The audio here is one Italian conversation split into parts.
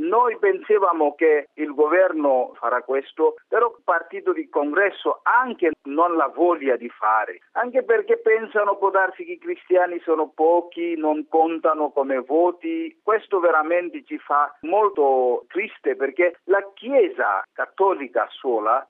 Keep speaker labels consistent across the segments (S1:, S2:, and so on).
S1: Noi pensavamo che il governo farà questo, però il partito di congresso anche non la voglia di fare, anche perché pensano può darsi che i cristiani sono pochi, non contano come voti. Questo veramente ci fa molto triste perché la Chiesa cattolica sola,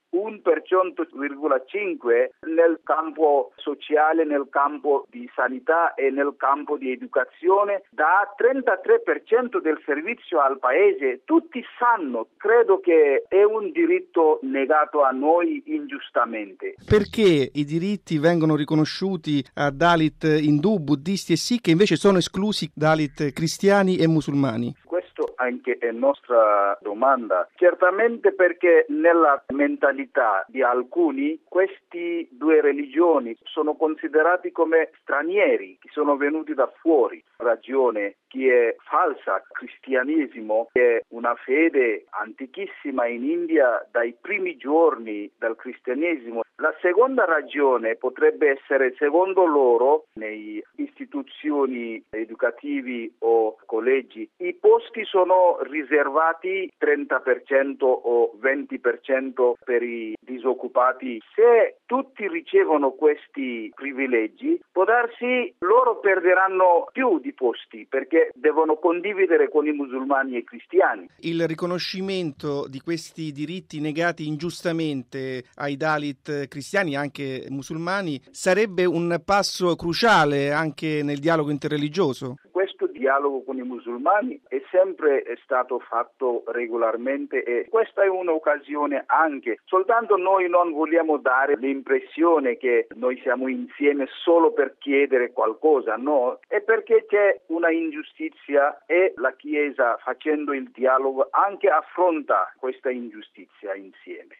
S1: 1,5% nel campo sociale, nel campo di sanità e nel campo di educazione, dà 33% del servizio al paese. Tutti sanno, credo che è un diritto negato a noi ingiustamente.
S2: Perché i diritti vengono riconosciuti a Dalit indù, buddisti e sikh, che invece sono esclusi Dalit cristiani e musulmani?
S1: Questo anche è nostra domanda. Certamente perché nella mentalità di alcuni questi due religioni sono considerati come stranieri, che sono venuti da fuori. Ragione che è falsa. Il cristianesimo è una fede antichissima in India dai primi giorni del cristianesimo. La seconda ragione potrebbe essere, secondo loro, nelle istituzioni educativi o collegi, i posti sono riservati 30% o 20% per i disoccupati. Se tutti ricevono questi privilegi, può darsi loro perderanno più di posti perché devono condividere con i musulmani e i cristiani.
S2: Il riconoscimento di questi diritti negati ingiustamente ai Dalit cristiani e anche musulmani sarebbe un passo cruciale anche nel dialogo interreligioso?
S1: Questo dialogo con i musulmani è sempre stato fatto regolarmente e questa è un'occasione anche. Soltanto noi non vogliamo dare l'impressione che noi siamo insieme solo per chiedere qualcosa, no? È perché c'è una ingiustizia e la Chiesa facendo il dialogo anche affronta questa ingiustizia insieme.